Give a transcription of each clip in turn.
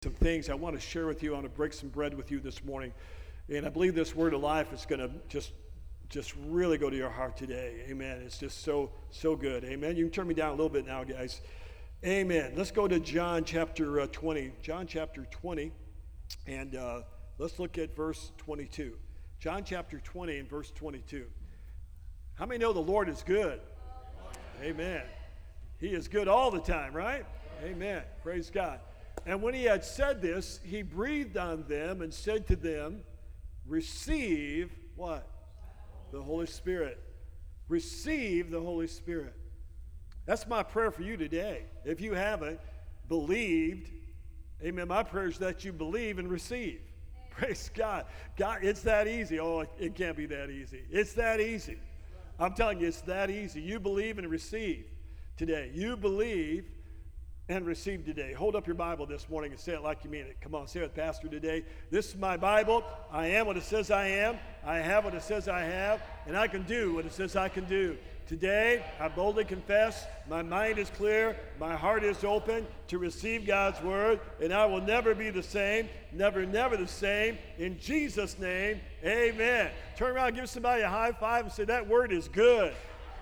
Some things I want to share with you. I want to break some bread with you this morning. And I believe this word of life is going to just really go to your heart today. Amen. It's just so good. Amen. You can turn me down a little bit now, guys. Amen. Let's go to John chapter 20. John chapter 20. And let's look at verse 22. John chapter 20 and verse 22. How many know the Lord is good? Amen. He is good all the time, right? Amen. Praise God. And when he had said this, he breathed on them and said to them, receive what? The Holy Spirit. Receive the Holy Spirit. That's my prayer for you today. If you haven't believed, amen, my prayer is that you believe and receive. Praise God. God, it's that easy. Oh, it can't be that easy. It's that easy. I'm telling you, it's that easy. You believe and receive today. You believe and receive today. Hold up your Bible this morning and say it like you mean it. Come on, say it, Pastor, today. This is my Bible. I am what it says I am. I have what it says I have. And I can do what it says I can do. Today, I boldly confess, my mind is clear, my heart is open to receive God's word, and I will never be the same, never the same. In Jesus' name, amen. Turn around, give somebody a high five and say, that word is good.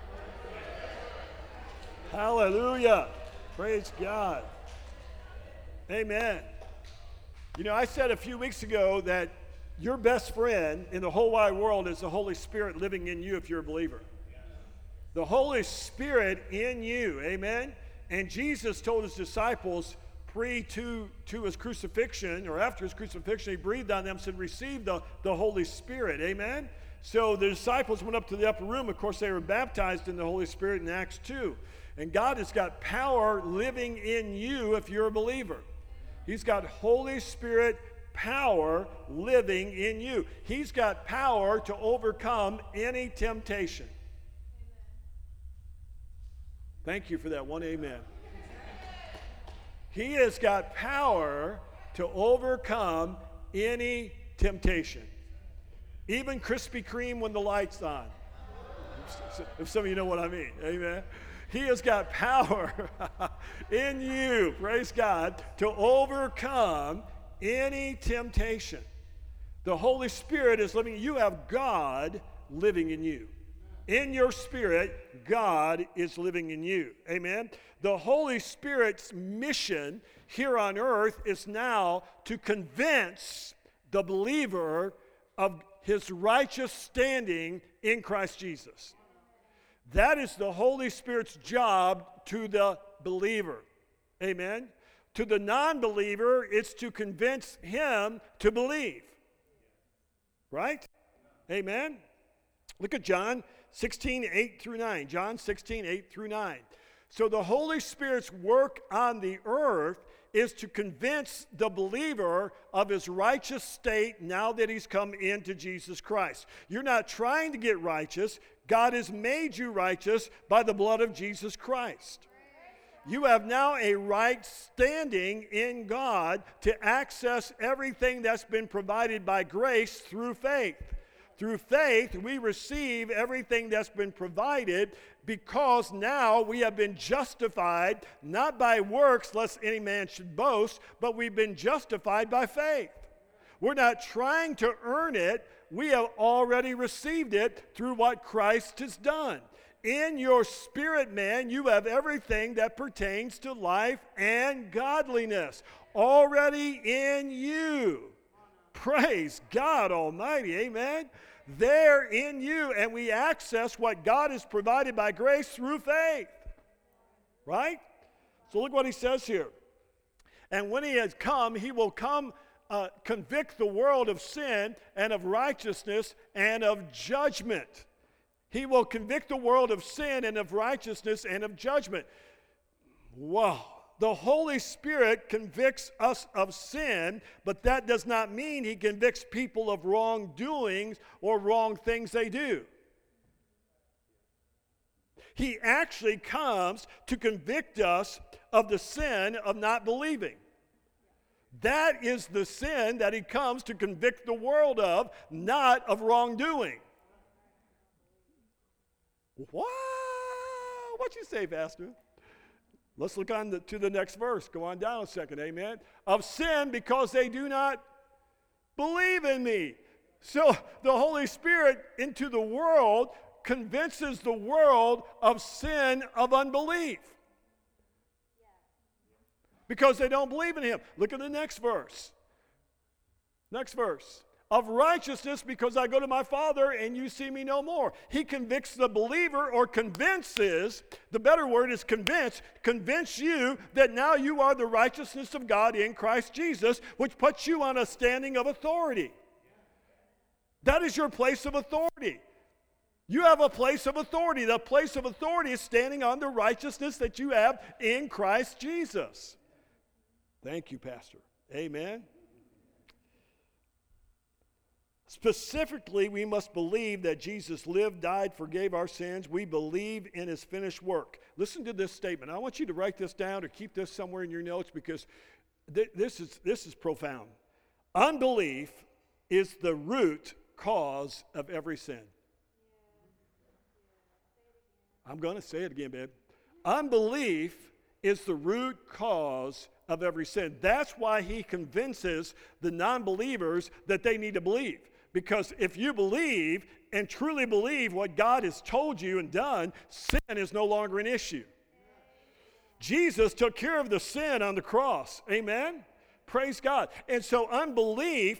Hallelujah. Praise God. Amen. You know, I said a few weeks ago that your best friend in the whole wide world is the Holy Spirit living in you if you're a believer. The Holy Spirit in you, amen? And Jesus told his disciples to his crucifixion, or after his crucifixion, he breathed on them and said, receive the Holy Spirit, amen? So the disciples went up to the upper room. Of course, they were baptized in the Holy Spirit in Acts 2. And God has got power living in you if you're a believer. He's got Holy Spirit power living in you. He's got power to overcome any temptation. Thank you for that one amen. He has got power to overcome any temptation. Even Krispy Kreme when the light's on. If some of you know what I mean. Amen. He has got power in you, praise God, to overcome any temptation. The Holy Spirit is living. You have God living in you. In your spirit, God is living in you. Amen. The Holy Spirit's mission here on earth is now to convince the believer of his righteous standing in Christ Jesus. That is the Holy Spirit's job to the believer. Amen. To the non-believer, it's to convince him to believe. Right? Amen. Look at John 16, 8 through 9. John 16, 8 through 9. So the Holy Spirit's work on the earth is to convince the believer of his righteous state now that he's come into Jesus Christ. You're not trying to get righteous. God has made you righteous by the blood of Jesus Christ. You have now a right standing in God to access everything that's been provided by grace through faith. Through faith, we receive everything that's been provided because now we have been justified, not by works, lest any man should boast, but we've been justified by faith. We're not trying to earn it. We have already received it through what Christ has done. In your spirit, man, you have everything that pertains to life and godliness already in you. Praise God Almighty, amen. There in you, and we access what God has provided by grace through faith. Right? So look what he says here. And when he has come, he will come convict the world of sin and of righteousness and of judgment. He will convict the world of sin and of righteousness and of judgment. Wow. The Holy Spirit convicts us of sin, but that does not mean he convicts people of wrongdoings or wrong things they do. He actually comes to convict us of the sin of not believing. That is the sin that he comes to convict the world of, not of wrongdoing. What? What you say, Pastor? Let's look on to the next verse. Go on down a second, amen. Of sin because they do not believe in me. So the Holy Spirit into the world convinces the world of sin of unbelief. Because they don't believe in him. Look at the next verse. Next verse. Of righteousness because I go to my Father and you see me no more. He convicts the believer, or convinces, the better word is convince you that now you are the righteousness of God in Christ Jesus, which puts you on a standing of authority. That is your place of authority. You have a place of authority. The place of authority is standing on the righteousness that you have in Christ Jesus. Thank you, Pastor. Amen. Specifically, we must believe that Jesus lived, died, forgave our sins. We believe in his finished work. Listen to this statement. I want you to write this down or keep this somewhere in your notes, because this is profound. Unbelief is the root cause of every sin. I'm going to say it again, babe. Unbelief is the root cause of every sin. That's why he convinces the non-believers that they need to believe. Because if you believe and truly believe what God has told you and done, sin is no longer an issue. Jesus took care of the sin on the cross. Amen? Praise God. And so unbelief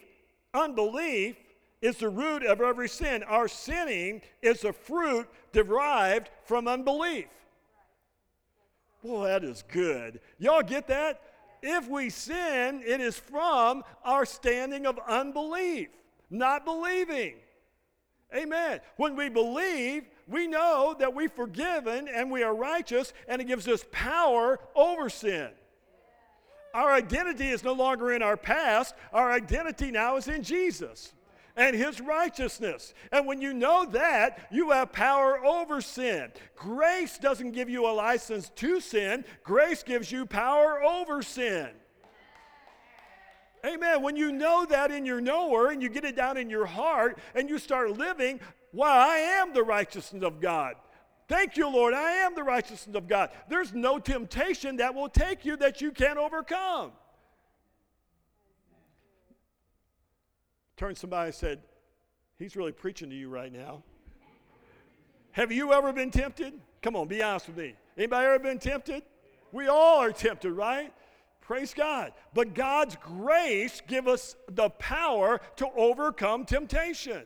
is the root of every sin. Our sinning is a fruit derived from unbelief. Boy, that is good. Y'all get that? If we sin, it is from our standing of unbelief, not believing. Amen. When we believe, we know that we're forgiven and we are righteous, and it gives us power over sin. Our identity is no longer in our past. Our identity now is in Jesus and his righteousness. And when you know that, you have power over sin. Grace doesn't give you a license to sin. Grace gives you power over sin. Amen. When you know that in your knower and you get it down in your heart and you start living, well, I am the righteousness of God. Thank you, Lord. I am the righteousness of God. There's no temptation that will take you that you can't overcome. Turn to somebody and said, he's really preaching to you right now. Have you ever been tempted? Come on, be honest with me. Anybody ever been tempted? We all are tempted, right? Praise God. But God's grace gives us the power to overcome temptation.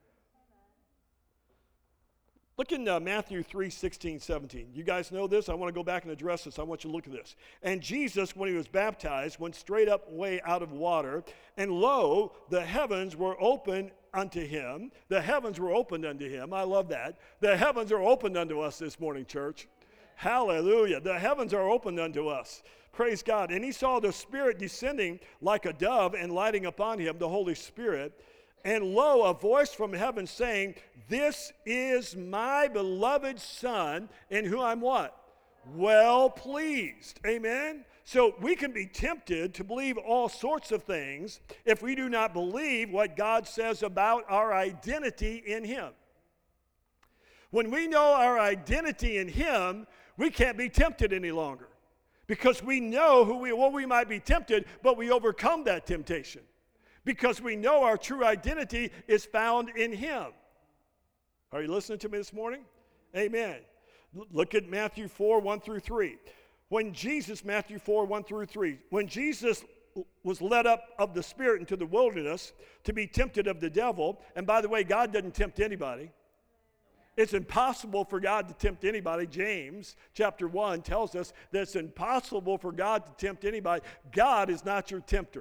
Look in Matthew 3, 16, 17. You guys know this? I want to go back and address this. I want you to look at this. And Jesus, when he was baptized, went straight up way out of water. And lo, the heavens were opened unto him. The heavens were opened unto him. I love that. The heavens are opened unto us this morning, church. Hallelujah. The heavens are opened unto us. Praise God. And he saw the Spirit descending like a dove and lighting upon him, the Holy Spirit. And lo, a voice from heaven saying, this is my beloved Son, in whom I'm what? Well pleased. Amen? So we can be tempted to believe all sorts of things if we do not believe what God says about our identity in him. When we know our identity in him, we can't be tempted any longer. Because we know we might be tempted, but we overcome that temptation. Because we know our true identity is found in him. Are you listening to me this morning? Amen. Look at Matthew 4, 1 through 3. Matthew 4, 1 through 3. When Jesus was led up of the Spirit into the wilderness to be tempted of the devil, and by the way, God doesn't tempt anybody. It's impossible for God to tempt anybody. James chapter 1 tells us that it's impossible for God to tempt anybody. God is not your tempter.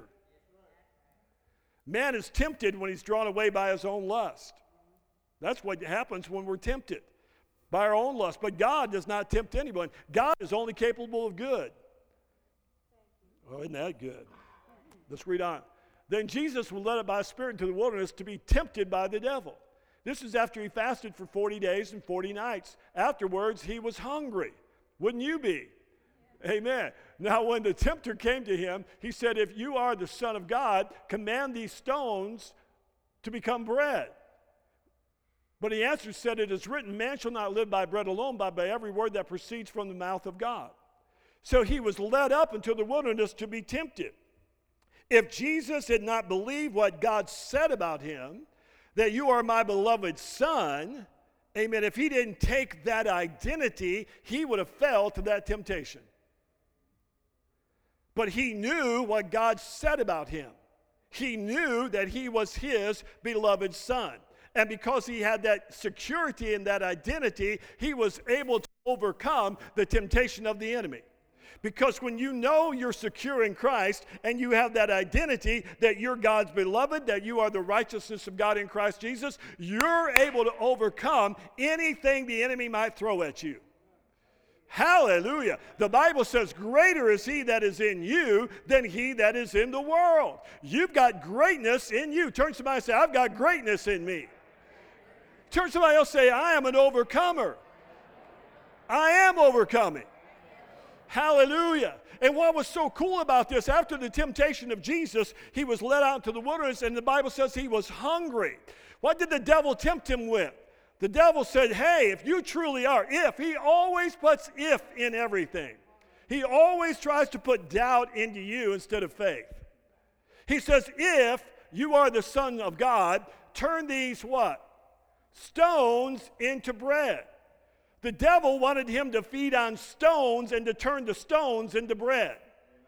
Man is tempted when he's drawn away by his own lust. That's what happens when we're tempted, by our own lust. But God does not tempt anyone. God is only capable of good. Oh, isn't that good? Let's read on. Then Jesus was led up by the Spirit into the wilderness to be tempted by the devil. This is after he fasted for 40 days and 40 nights. Afterwards, he was hungry. Wouldn't you be? Amen. Now, when the tempter came to him, he said, if you are the Son of God, command these stones to become bread. But he answered, said, it is written, man shall not live by bread alone, but by every word that proceeds from the mouth of God. So he was led up into the wilderness to be tempted. If Jesus had not believed what God said about him, that you are my beloved son, amen, if he didn't take that identity, he would have fell to that temptation. But he knew what God said about him. He knew that he was his beloved son. And because he had that security and that identity, he was able to overcome the temptation of the enemy. Because when you know you're secure in Christ and you have that identity that you're God's beloved, that you are the righteousness of God in Christ Jesus, you're able to overcome anything the enemy might throw at you. Hallelujah. The Bible says, greater is he that is in you than he that is in the world. You've got greatness in you. Turn to somebody and say, I've got greatness in me. Turn to somebody else and say, I am an overcomer. I am overcoming. Hallelujah. And what was so cool about this, after the temptation of Jesus, he was led out into the wilderness, and the Bible says he was hungry. What did the devil tempt him with? The devil said, hey, if you truly are, he always puts if in everything. He always tries to put doubt into you instead of faith. He says, if you are the Son of God, turn these what? Stones into bread. The devil wanted him to feed on stones and to turn the stones into bread.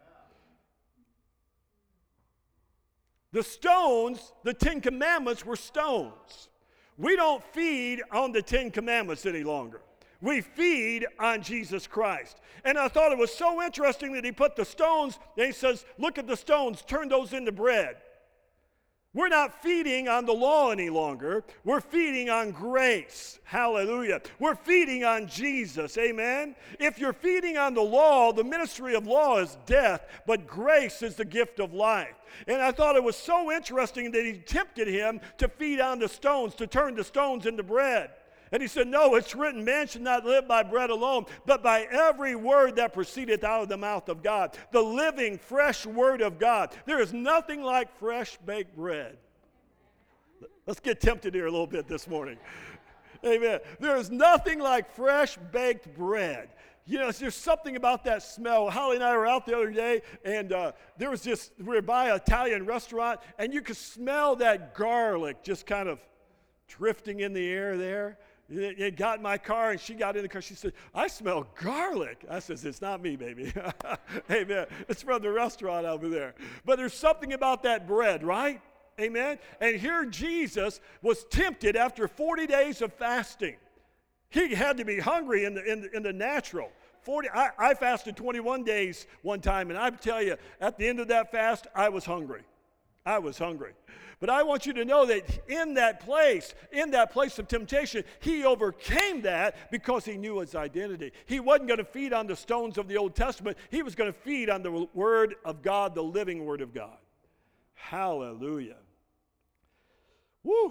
The stones, the 10 Commandments were stones. We don't feed on the 10 Commandments any longer. We feed on Jesus Christ. And I thought it was so interesting that he put the stones, and he says, look at the stones, turn those into bread. We're not feeding on the law any longer. We're feeding on grace. Hallelujah. We're feeding on Jesus. Amen. If you're feeding on the law, the ministry of law is death, but grace is the gift of life. And I thought it was so interesting that he tempted him to feed on the stones, to turn the stones into bread. And he said, no, it's written, man should not live by bread alone, but by every word that proceedeth out of the mouth of God. The living, fresh word of God. There is nothing like fresh baked bread. Let's get tempted here a little bit this morning. Amen. There is nothing like fresh baked bread. You know, there's something about that smell. Holly and I were out the other day, and we were by an Italian restaurant, and you could smell that garlic just kind of drifting in the air there. It got in my car, and she got in the car. She said, I smell garlic. I said, it's not me, baby. Amen. It's from the restaurant over there. But there's something about that bread, right? Amen. And here Jesus was tempted after 40 days of fasting. He had to be hungry in the natural. I fasted 21 days one time, and I tell you, at the end of that fast, I was hungry. I was hungry. But I want you to know that in that place of temptation, he overcame that because he knew his identity. He wasn't going to feed on the stones of the Old Testament. He was going to feed on the Word of God, the living Word of God. Hallelujah. Woo!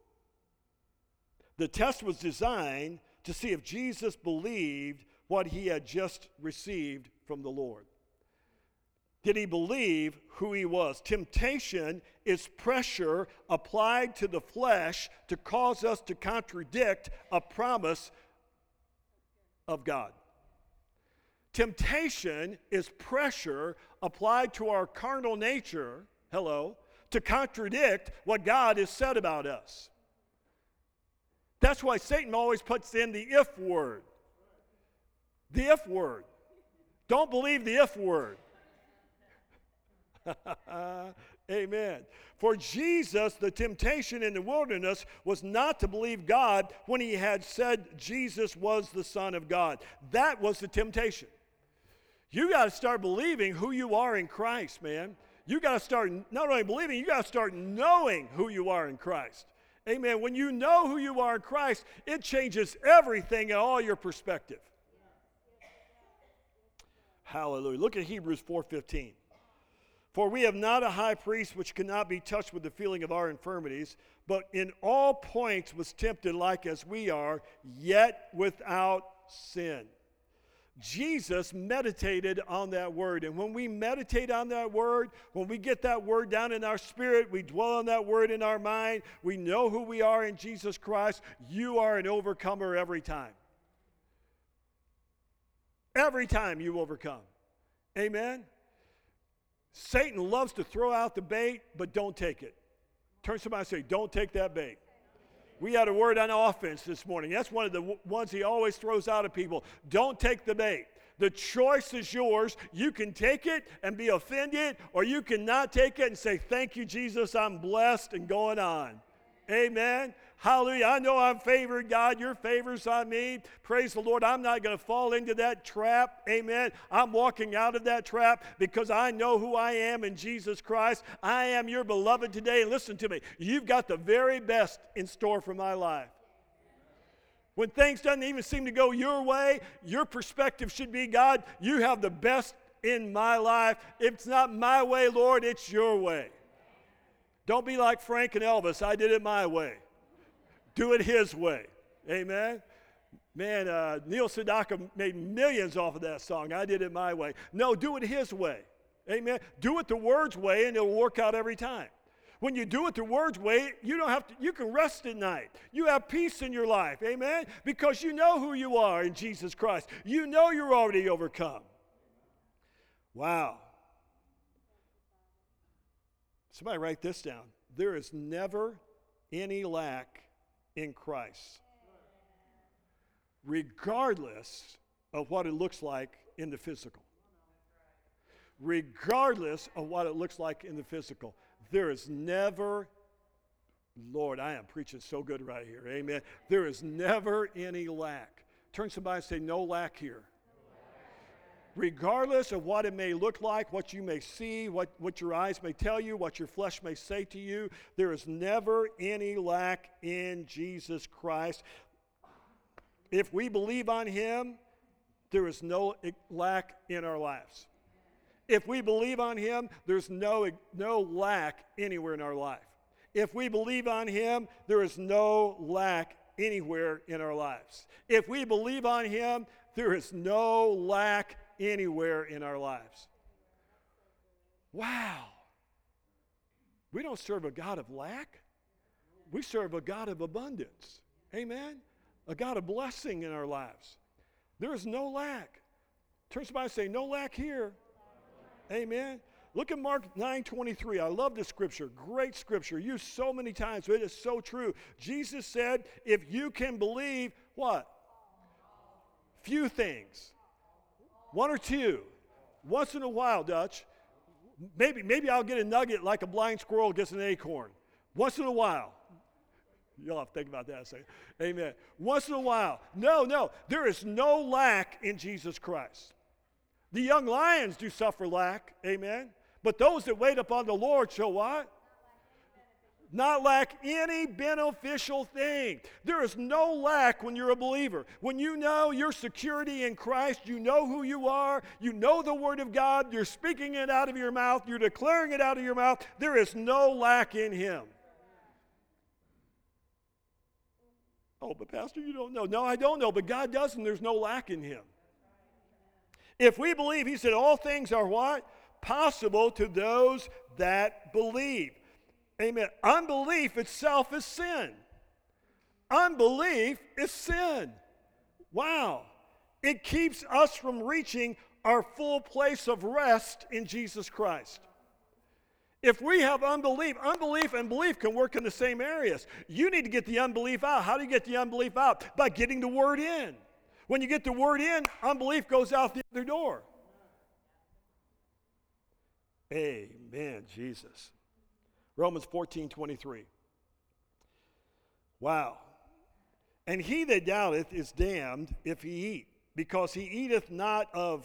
The test was designed to see if Jesus believed what he had just received from the Lord. Did he believe who he was? Temptation is pressure applied to the flesh to cause us to contradict a promise of God. Temptation is pressure applied to our carnal nature, to contradict what God has said about us. That's why Satan always puts in the if word. The if word. Don't believe the if word. Amen. For Jesus, the temptation in the wilderness was not to believe God when he had said Jesus was the Son of God. That was the temptation. You got to start believing who you are in Christ, man. You got to start not only believing, you got to start knowing who you are in Christ. Amen. When you know who you are in Christ, it changes everything in all your perspective. Hallelujah. Look at Hebrews 4:15. For we have not a high priest which cannot be touched with the feeling of our infirmities, but in all points was tempted like as we are, yet without sin. Jesus meditated on that word. And when we meditate on that word, when we get that word down in our spirit, we dwell on that word in our mind, we know who we are in Jesus Christ, you are an overcomer every time. Every time you overcome. Amen? Satan loves to throw out the bait, but don't take it. Turn to somebody and say, don't take that bait. We had a word on offense this morning. That's one of the ones he always throws out at people. Don't take the bait. The choice is yours. You can take it and be offended, or you can not take it and say, thank you, Jesus, I'm blessed, and going on. Amen. Hallelujah. I know I'm favored, God. Your favor's on me. Praise the Lord. I'm not going to fall into that trap. Amen. I'm walking out of that trap because I know who I am in Jesus Christ. I am your beloved today. And listen to me. You've got the very best in store for my life. When things doesn't even seem to go your way, your perspective should be, God, you have the best in my life. If it's not my way, Lord, it's your way. Don't be like Frank and Elvis. I did it my way. Do it his way. Amen. Man, Neil Sedaka made millions off of that song. I did it my way. No, do it his way. Amen. Do it the Word's way, and it'll work out every time. When you do it the Word's way, you can rest at night. You have peace in your life. Amen. Because you know who you are in Jesus Christ. You know you're already overcome. Wow. Somebody write this down. There is never any lack in Christ, regardless of what it looks like in the physical. Regardless of what it looks like in the physical, there is never, Lord, I am preaching so good right here, amen. There is never any lack. Turn to somebody and say, no lack here. Regardless of what it may look like, what you may see, what your eyes may tell you, what your flesh may say to you, there is never any lack in Jesus Christ. If we believe on Him, there is no lack in our lives. If we believe on Him, there's no lack anywhere in our life. If we believe on Him, there is no lack anywhere in our lives. If we believe on Him, there is no lack anywhere in our lives. Wow. We don't serve a God of lack. We serve a God of abundance. Amen? A God of blessing in our lives. There is no lack. Turn to somebody and say, no lack here. Amen? Look at Mark 9:23. I love this scripture. Great scripture. Used so many times, but it is so true. Jesus said, if you can believe, what? Few things. One or two. Once in a while, Dutch. Maybe I'll get a nugget like a blind squirrel gets an acorn. Once in a while. You'll have to think about that a second. Amen. Once in a while. No. There is no lack in Jesus Christ. The young lions do suffer lack. Amen. But those that wait upon the Lord shall what? Not lack any beneficial thing. There is no lack when you're a believer. When you know your security in Christ, you know who you are, you know the Word of God, you're speaking it out of your mouth, you're declaring it out of your mouth, there is no lack in Him. Oh, but Pastor, you don't know. No, I don't know, but God does, and there's no lack in Him. If we believe, He said, all things are what? Possible to those that believe. Amen. Unbelief itself is sin. Unbelief is sin. Wow. It keeps us from reaching our full place of rest in Jesus Christ. If we have unbelief and belief can work in the same areas. You need to get the unbelief out. How do you get the unbelief out? By getting the Word in. When you get the Word in, unbelief goes out the other door. Amen, Jesus. Romans 14:23. Wow. And he that doubteth is damned if he eat, because he eateth not of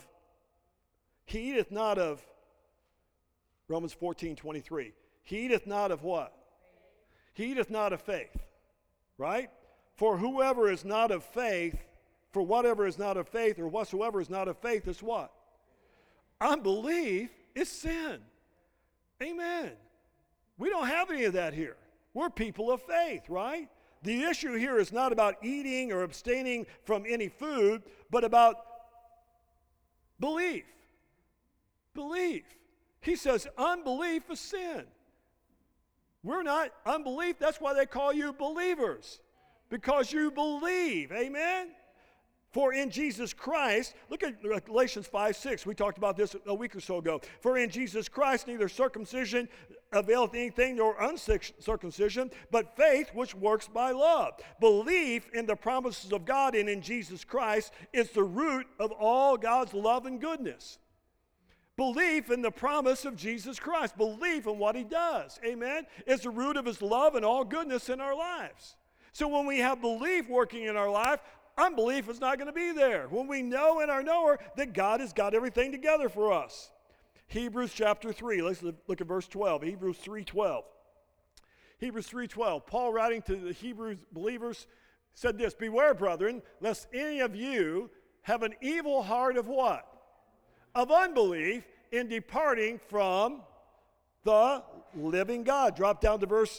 Romans 14:23. He eateth not of what? He eateth not of faith. Right? For whoever is not of faith, for whatever is not of faith, or whatsoever is not of faith is what? Unbelief is sin. Amen. We don't have any of that here. We're people of faith, right? The issue here is not about eating or abstaining from any food, but about belief. Belief. He says unbelief is sin. We're not unbelief. That's why they call you believers, because you believe. Amen? For in Jesus Christ, look at Galatians 5:6. We talked about this a week or so ago. For in Jesus Christ neither circumcision availeth anything nor uncircumcision, but faith which works by love. Belief in the promises of God and in Jesus Christ is the root of all God's love and goodness. Belief in the promise of Jesus Christ, belief in what he does, amen, is the root of his love and all goodness in our lives. So when we have belief working in our life, unbelief is not going to be there. When we know in our knower that God has got everything together for us. Hebrews chapter 3, let's look at verse 12, Hebrews 3:12. Hebrews 3:12, Paul writing to the Hebrew believers said this, beware, brethren, lest any of you have an evil heart of what? Of unbelief in departing from the living God. Drop down to verse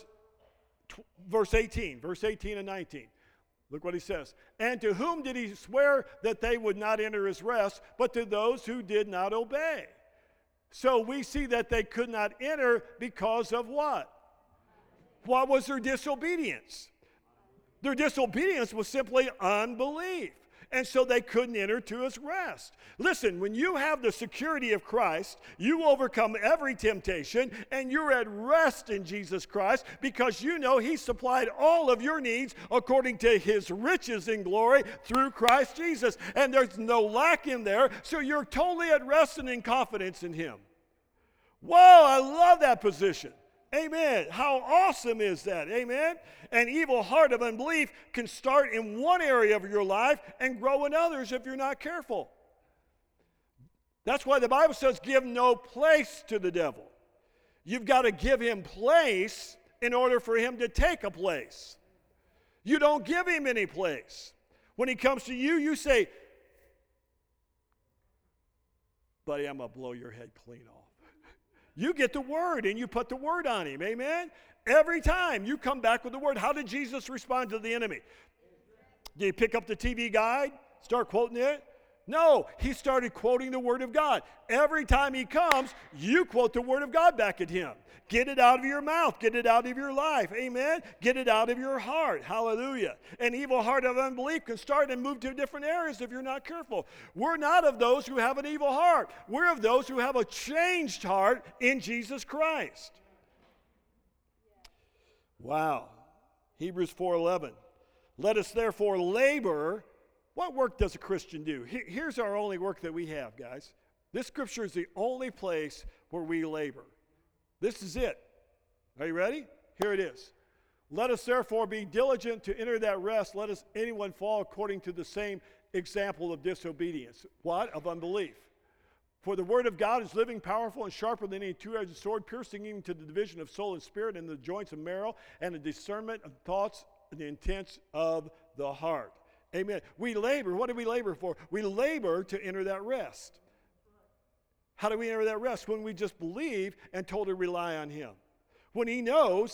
18 and 19. Look what he says. And to whom did he swear that they would not enter his rest, but to those who did not obey? So we see that they could not enter because of what? What was their disobedience? Their disobedience was simply unbelief. And so they couldn't enter to his rest. Listen, when you have the security of Christ, you overcome every temptation, and you're at rest in Jesus Christ because you know he supplied all of your needs according to his riches in glory through Christ Jesus. And there's no lack in there, so you're totally at rest and in confidence in him. Whoa, I love that position. Amen. How awesome is that? Amen. An evil heart of unbelief can start in one area of your life and grow in others if you're not careful. That's why the Bible says give no place to the devil. You've got to give him place in order for him to take a place. You don't give him any place. When he comes to you, you say, buddy, I'm going to blow your head clean off. You get the word and you put the word on him. Amen? Every time you come back with the word. How did Jesus respond to the enemy? Did he pick up the TV guide, start quoting it? No, he started quoting the word of God. Every time he comes, you quote the word of God back at him. Get it out of your mouth. Get it out of your life. Amen? Get it out of your heart. Hallelujah. An evil heart of unbelief can start and move to different areas if you're not careful. We're not of those who have an evil heart. We're of those who have a changed heart in Jesus Christ. Wow. Hebrews 4:11. Let us therefore labor. What work does a Christian do? Here's our only work that we have, guys. This scripture is the only place where we labor. This is it. Are you ready? Here it is. Let us therefore be diligent to enter that rest. Let us anyone fall according to the same example of disobedience. What? Of unbelief. For the word of God is living, powerful, and sharper than any two-edged sword, piercing even to the division of soul and spirit and the joints and marrow, and the discernment of thoughts and the intents of the heart. Amen. We labor. What do we labor for? We labor to enter that rest. How do we enter that rest? When we just believe and totally rely on him. When we know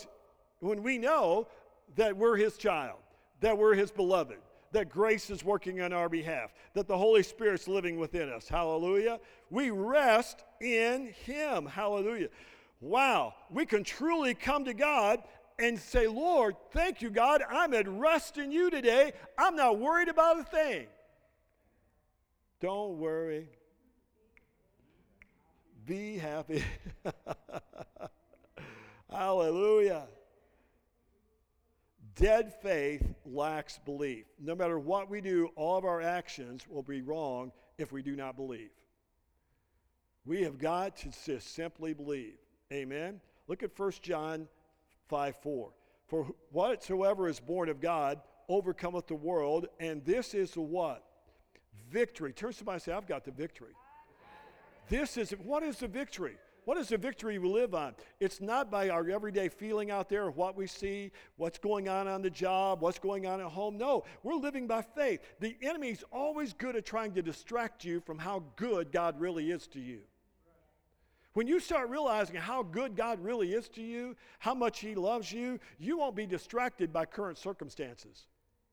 that we're his child, that we're his beloved, that grace is working on our behalf, that the Holy Spirit's living within us. Hallelujah. We rest in him. Hallelujah. Wow. We can truly come to God and say, Lord, thank you, God. I'm at rest in you today. I'm not worried about a thing. Don't worry. Be happy. Hallelujah. Dead faith lacks belief. No matter what we do, all of our actions will be wrong if we do not believe. We have got to just simply believe. Amen? Look at 1 John 5:4. For whatsoever is born of God overcometh the world, and this is the what? Victory. Turn to somebody and say, I've got the victory. What is the victory? What is the victory we live on? It's not by our everyday feeling out there of what we see, what's going on the job, what's going on at home. No, we're living by faith. The enemy's always good at trying to distract you from how good God really is to you. When you start realizing how good God really is to you, how much he loves you, you won't be distracted by current circumstances.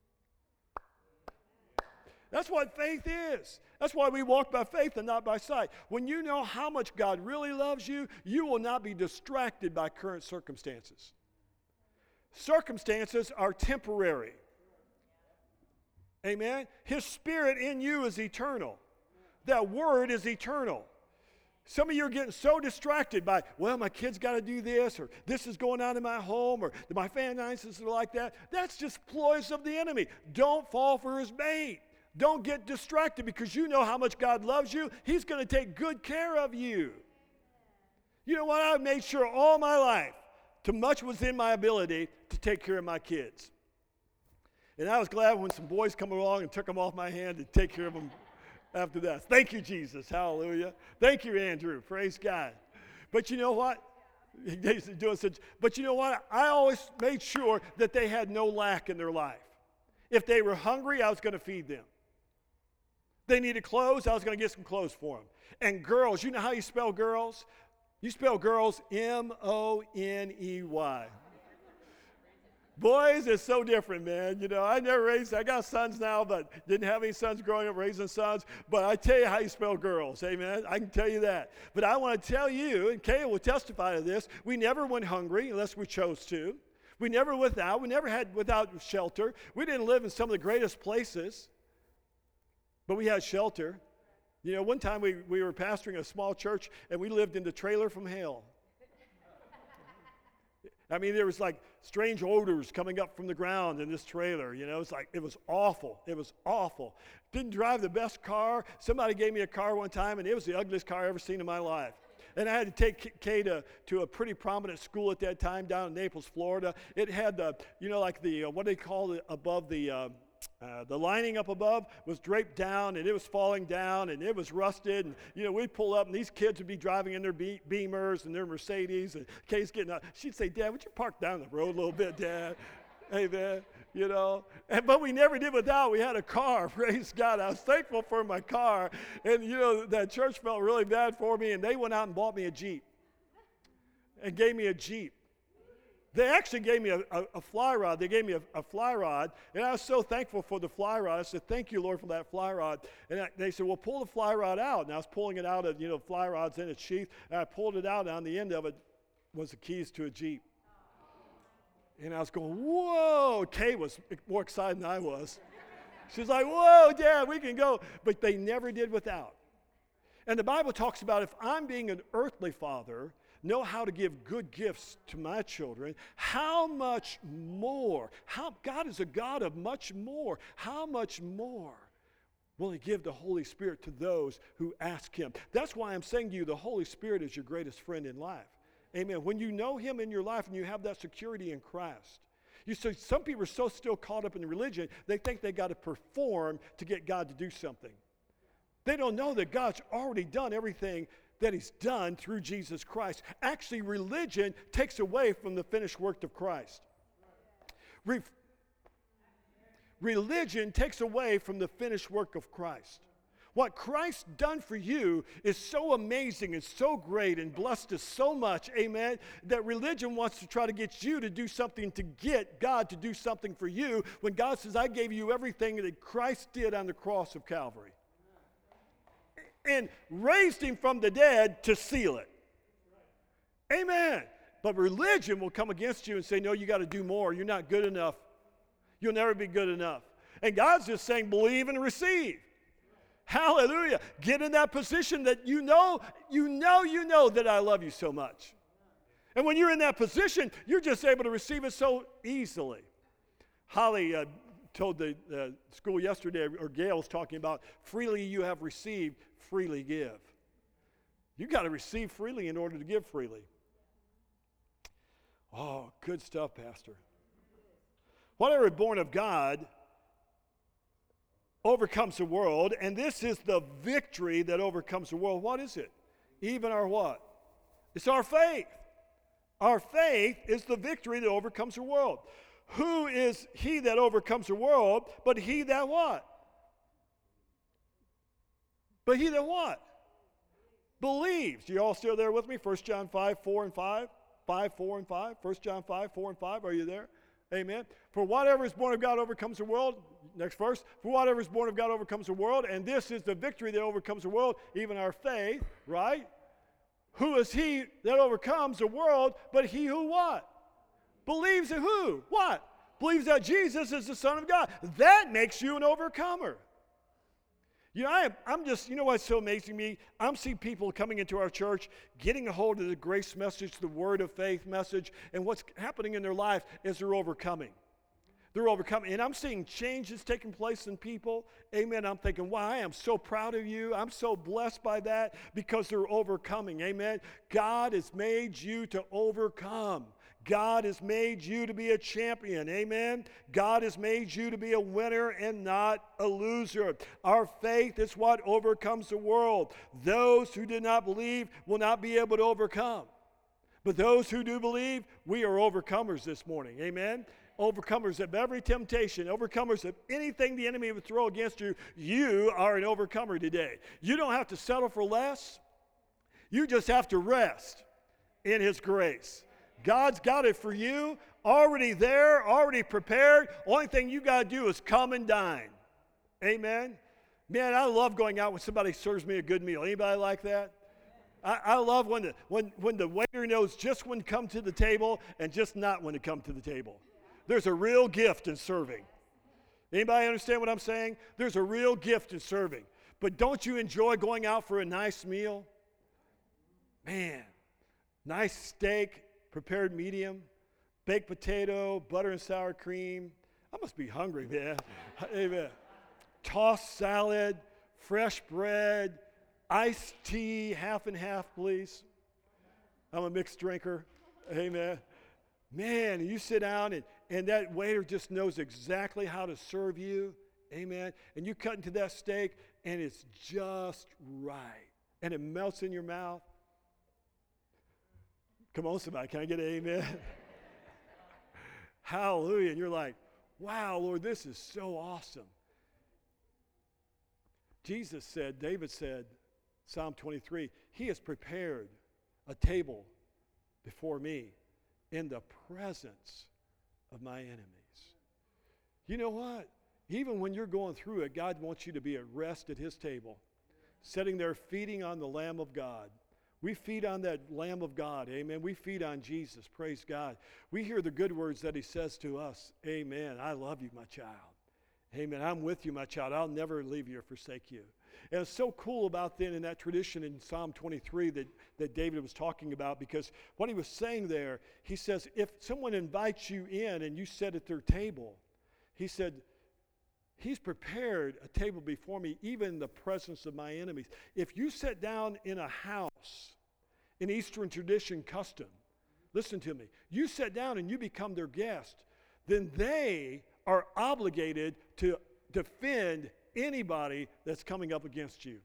That's what faith is. That's why we walk by faith and not by sight. When you know how much God really loves you, you will not be distracted by current circumstances. Circumstances are temporary. Amen? His Spirit in you is eternal. That word is eternal. Some of you are getting so distracted by, well, my kid's got to do this, or this is going on in my home, or my finances are like that. That's just ploys of the enemy. Don't fall for his bait. Don't get distracted because you know how much God loves you. He's going to take good care of you. You know what? I've made sure all my life, too much was in my ability to take care of my kids. And I was glad when some boys come along and took them off my hand to take care of them after that. Thank you, Jesus. Hallelujah. Thank you, Andrew. Praise God. But you know what? But you know what? I always made sure that they had no lack in their life. If they were hungry, I was going to feed them. They needed clothes, I was going to get some clothes for them. And girls, you know how you spell girls? You spell girls M-O-N-E-Y. Boys, it's so different, man. You know, I got sons now, but didn't have any sons growing up raising sons. But I tell you how you spell girls, amen? I can tell you that. But I want to tell you, and Kay will testify to this, we never went hungry unless we chose to. We never had without shelter. We didn't live in some of the greatest places, but we had shelter. You know, one time we were pastoring a small church, and we lived in the trailer from hell. I mean, there was like strange odors coming up from the ground in this trailer. You know, it was awful. It was awful. Didn't drive the best car. Somebody gave me a car one time, and it was the ugliest car I've ever seen in my life. And I had to take Kay to a pretty prominent school at that time down in Naples, Florida. It had what do they call it above the lining up above was draped down, and it was falling down, and it was rusted. And, you know, we'd pull up, and these kids would be driving in their Beamers and their Mercedes, and Kay's getting out. She'd say, Dad, would you park down the road a little bit, Dad? Hey, man, you know. But we never did without. We had a car, praise God. I was thankful for my car. And, you know, that church felt really bad for me, and they went out and bought me a Jeep and gave me a Jeep. They actually gave me a fly rod. They gave me a fly rod, and I was so thankful for the fly rod. I said, thank you, Lord, for that fly rod. And they said, well, pull the fly rod out. And I was pulling it out of, you know, fly rod's in its sheath, and I pulled it out, and on the end of it was the keys to a Jeep. And I was going, whoa. Kay was more excited than I was. She's like, whoa, Dad, we can go. But they never did without. And the Bible talks about if I'm being an earthly father, know how to give good gifts to my children, how much more? God is a God of much more. How much more will he give the Holy Spirit to those who ask him? That's why I'm saying to you, the Holy Spirit is your greatest friend in life. Amen. When you know him in your life and you have that security in Christ. You see, some people are so still caught up in religion, they think they got to perform to get God to do something. They don't know that God's already done everything that he's done through Jesus Christ. Actually, religion takes away from the finished work of Christ. Religion takes away from the finished work of Christ. What Christ done for you is so amazing and so great and blessed us so much, amen, that religion wants to try to get you to do something to get God to do something for you when God says, I gave you everything that Christ did on the cross of Calvary. And raised him from the dead to seal it. Amen. But religion will come against you and say, no, you got to do more. You're not good enough. You'll never be good enough. And God's just saying, believe and receive. Hallelujah. Get in that position that you know that I love you so much. And when you're in that position, you're just able to receive it so easily. Holly told the school yesterday, or Gail was talking about, freely you have received, freely give. You got to receive freely in order to give freely. Oh, good stuff, Pastor. Whatever is born of God overcomes the world, and this is the victory that overcomes the world. What is it? Even our what? It's our faith. Our faith is the victory that overcomes the world. Who is he that overcomes the world, but he that what? But he that what? Believes. You all still there with me? 1 John 5, 4 and 5? 5, 4 and 5? 1 John 5, 4 and 5. Are you there? Amen. For whatever is born of God overcomes the world. Next verse. For whatever is born of God overcomes the world, and this is the victory that overcomes the world, even our faith, right? Who is he that overcomes the world, but he who what? Believes in who? What? believes that Jesus is the Son of God. That makes you an overcomer. You know, I'm just, you know what's so amazing to me? I'm seeing people coming into our church, getting a hold of the grace message, the word of faith message, and what's happening in their life is they're overcoming. They're overcoming. And I'm seeing changes taking place in people. Amen. I'm thinking, wow, I am so proud of you. I'm so blessed by that because they're overcoming. Amen. God has made you to overcome. God has made you to be a champion. Amen. God has made you to be a winner and not a loser. Our faith is what overcomes the world. Those who did not believe will not be able to overcome. But those who do believe, we are overcomers this morning. Amen. Overcomers of every temptation, overcomers of anything the enemy would throw against you. You are an overcomer today. You don't have to settle for less. You just have to rest in his grace. God's got it for you, already there, already prepared. Only thing you got to do is come and dine. Amen? Man, I love going out when somebody serves me a good meal. Anybody like that? I love when the waiter knows just when to come to the table and just not when to come to the table. There's a real gift in serving. Anybody understand what I'm saying? There's a real gift in serving. But don't you enjoy going out for a nice meal? Man, nice steak, prepared medium, baked potato, butter and sour cream. I must be hungry, man. Amen. Tossed salad, fresh bread, iced tea, half and half, please. I'm a mixed drinker. Amen. Man, you sit down and that waiter just knows exactly how to serve you. Amen. And you cut into that steak and it's just right. And it melts in your mouth. Come on, somebody. Can I get an amen? Hallelujah. And you're like, wow, Lord, this is so awesome. Jesus said, David said, Psalm 23, he has prepared a table before me in the presence of my enemies. You know what? Even when you're going through it, God wants you to be at rest at his table, sitting there feeding on the Lamb of God. We feed on that Lamb of God, amen. We feed on Jesus, praise God. We hear the good words that he says to us, amen. I love you, my child. Amen. I'm with you, my child. I'll never leave you or forsake you. And it's so cool about then in that tradition in Psalm 23 that David was talking about, because what he was saying there, he says, if someone invites you in and you sit at their table, he said, he's prepared a table before me, even in the presence of my enemies. If you sit down in a house, in Eastern tradition custom, listen to me, you sit down and you become their guest, then they are obligated to defend anybody that's coming up against you.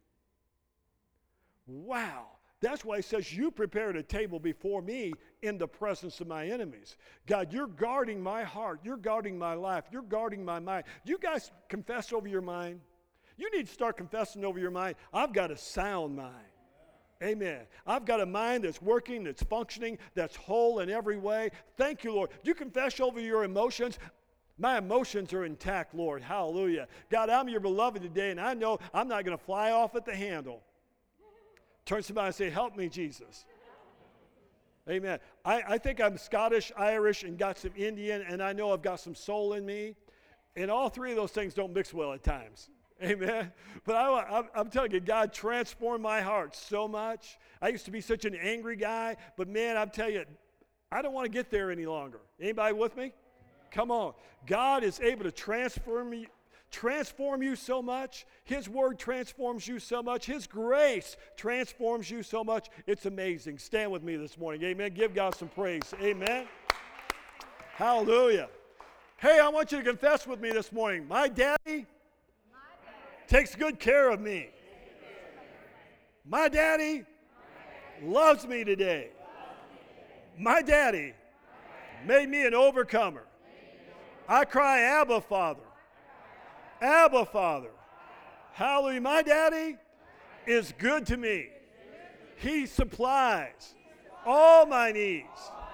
Wow. That's why he says, you prepared a table before me in the presence of my enemies. God, you're guarding my heart. You're guarding my life. You're guarding my mind. You guys confess over your mind? You need to start confessing over your mind. I've got a sound mind. Amen. I've got a mind that's working, that's functioning, that's whole in every way. Thank you, Lord. You confess over your emotions. My emotions are intact, Lord. Hallelujah. God, I'm your beloved today, and I know I'm not going to fly off at the handle. Turn to somebody and say, help me, Jesus. Amen. I think I'm Scottish, Irish, and got some Indian, and I know I've got some soul in me. And all three of those things don't mix well at times. Amen. But I'm telling you, God transformed my heart so much. I used to be such an angry guy, but man, I'm telling you, I don't want to get there any longer. Anybody with me? Come on. God is able to transform you so much. His word transforms you so much. His grace transforms you so much. It's amazing. Stand with me this morning. Amen. Give God some praise. Amen. Hallelujah. Hey, I want you to confess with me this morning. My daddy takes good care of me. My daddy loves me today. My daddy made me an overcomer. I cry, Abba, Father. Abba, Father. Hallelujah. My daddy is good to me. He supplies all my needs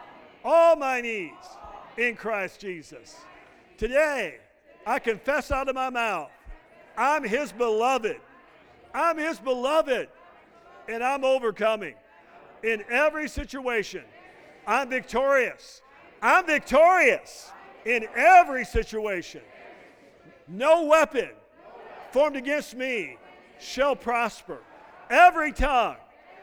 in Christ Jesus. Today, I confess out of my mouth, I'm his beloved. I'm his beloved, and I'm overcoming. In every situation, I'm victorious. I'm victorious. in every situation. No weapon formed against me shall prosper. Every tongue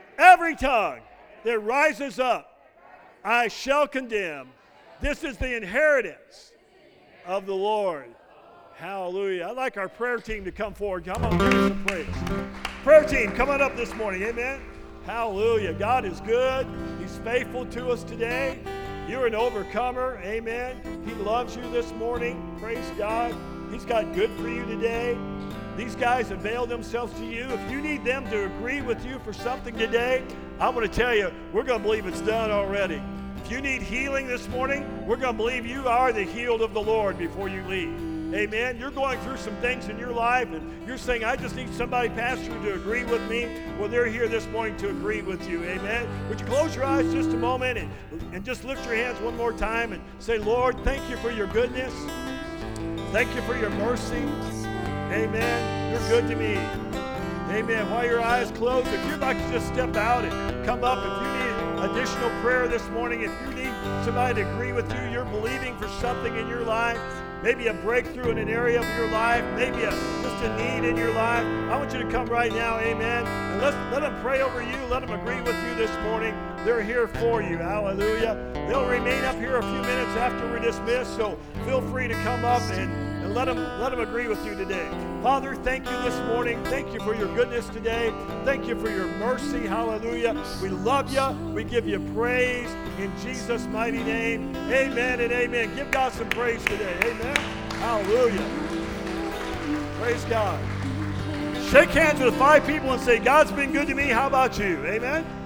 that rises up, I shall condemn. This is the inheritance of the Lord. Hallelujah. I'd like our prayer team to come forward. Come on, give us some praise. Prayer team, come on up this morning. Amen. Hallelujah. God is good. He's faithful to us today. You're an overcomer. Amen. He loves you this morning. Praise God. He's got good for you today. These guys avail themselves to you. If you need them to agree with you for something today, I'm going to tell you, we're going to believe it's done already. If you need healing this morning, we're going to believe you are the healed of the Lord before you leave. Amen. You're going through some things in your life and you're saying, I just need somebody, Pastor, to agree with me. Well, they're here this morning to agree with you. Amen. Would you close your eyes just a moment and just lift your hands one more time and say, Lord, thank you for your goodness. Thank you for your mercy. Amen. You're good to me. Amen. While your eyes closed, if you'd like to just step out and come up, if you need additional prayer this morning, if you need somebody to agree with you, you're believing for something in your life, maybe a breakthrough in an area of your life, maybe just a need in your life, I want you to come right now, amen, and let them pray over you, let them agree with you this morning. They're here for you, hallelujah. They'll remain up here a few minutes after we're dismissed, so feel free to come up and let them agree with you today. Father, thank you this morning. Thank you for your goodness today. Thank you for your mercy, hallelujah. We love you. We give you praise in Jesus' mighty name. Amen and amen. Give God some praise today. Amen. Hallelujah. Praise God. Shake hands with 5 people and say, God's been good to me. How about you? Amen.